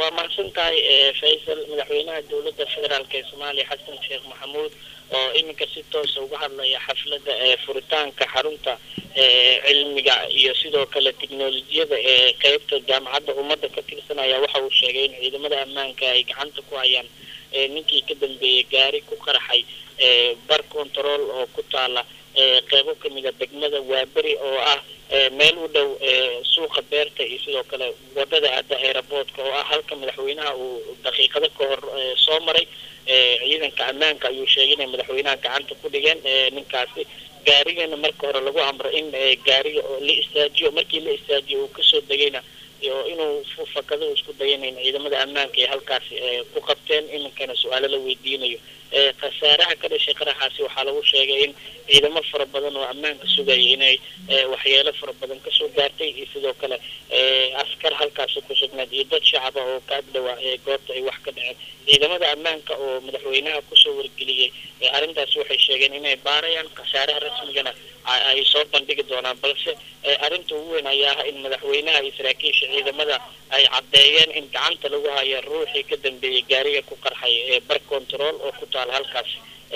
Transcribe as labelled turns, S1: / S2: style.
S1: ومحسنتاي فيصل مدحوينها دولة الفدرال كصومالي حسن شيخ محمود وإنك ستوس وجهنا حفلة فرتان كحرمتا علمية يسيدو كلا تكنولوجيا قيبت الجامعة ومدة كتير سنة يوحى والشيئين إذا مدى أمان كاي عنده كويان ninkii ka dambeeyay gaari ku qarxay bar control oo ku taala qaybo kamid ah degmada Waabari oo ah meel u dhow suuqa beerta iyo sidoo kale wadada aada airport-ka oo ah halka madaxweynaha uu daqiiqado ka hor soo maray ciidanka ammaanka ayuu sheegay in madaxweynaha gacanta ku dhigeen ninkaasi gaarigana marka hore lagu amro in gaariga la istaajiyo markii la istaajiyo uu ka soo dagayna inuu fakado isku dayaneen ciidamada ammaanka ee halkaas ku qabteen imankana su'aalo la weydiinayo qasaaraha ka dhashay qaraxaasi waxaa lagu sheegay in ciidamo fara badan oo ammaanka sugayay inay waxyeelo fara badan ka soo gaartay iyo sidoo kale askar halkaas ku sugnayd iyo dad shacab oo ka agdhawaa goobta ay wax ka dhaceen ciidamada ammaanka oo madaxweynaha ku soo wargeliyay arrintaas waxay sheegeen inay baarayaan qasaaraha rasmigana ay soo bandhigi doonaan balse arrinta ugu weyn ayaa in madaxweynaha iyo saraakiisha ciidamada ay cadeeyeen in gacanta lagu hayo ruuxii ka dambeeyay gaariga ku qarxay bar control oo ku taal halkaas